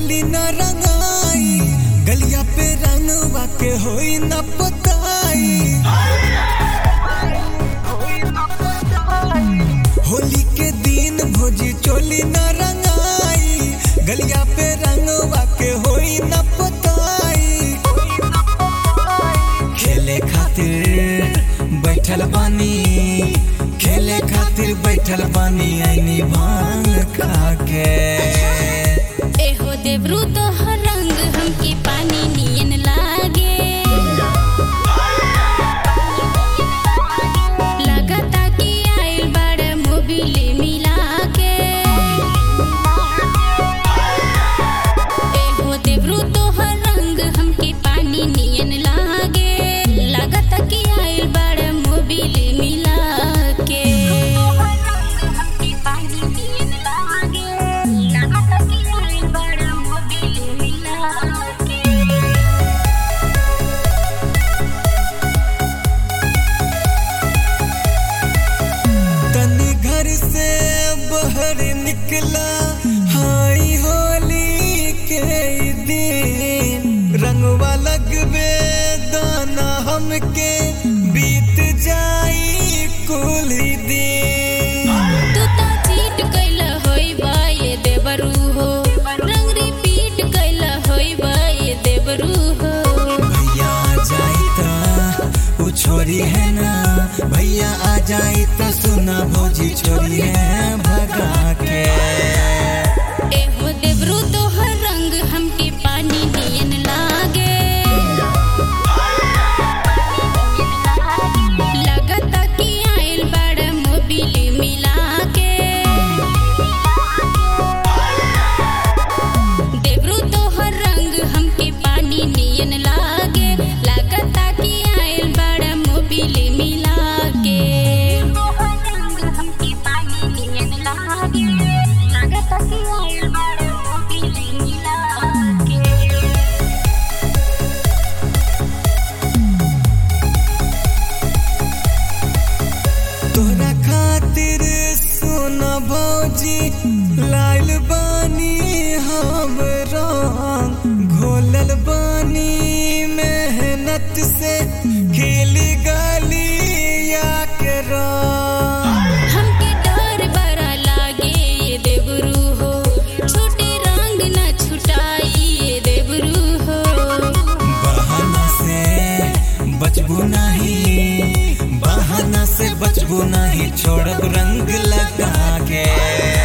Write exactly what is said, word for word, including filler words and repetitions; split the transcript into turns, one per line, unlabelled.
चोली न रंगाई, गलिया पे रंगवा के होई न पताई। होली के दिन भोजी चोली न रंगाई, गलिया पे रंगवा के होई न पताई। खेले खातिर बैठल बानी, खेले खातिर बैठल बानी आईनी भांग खाके।
एहो देवरू तोहर रंग हमके पानी नियन लागे, लगता कि आइल बड़ मोबिल मिला के। एहो देवरू तोहर रंग हमके पानी नियन लागे, लगता कि आइल बड़ मोबिल मिला के।
से बाहर निकला हाई होली के दिन, रंगवा लगबे दाना हमके बीत जाई कुल दिन।
तू ता चीट कैला होई बा ये देवरू हो, रंग रिपीट कैला होई बा ये देवरू हो।
भैया आ जाई ता उ छोरी है ना, भैया आ जाई तो सुना भौजी छोरी है भगा के।
एहो देवरू तोहर रंग हमके पानी नियन लागे, लगता कि आइल बड़ मोबिल मिला के। देवरू तोहर रंग हमके पानी नियन लागे, लगता कि आइल बड़ मोबिल मिला के।
तोरा खातिर सोना भौजी लाइल बानी हम रंग, घोलल बानी मेहनत से खिली गलिया के रंग।
हमके डर बड़ा लागे ये देवरू हो, छोटे रंग न छुटाई ये देवरू हो।
बहाना से बचबू नहीं, बहाना से बचबू नहीं, छोड़ब रंग लगा के।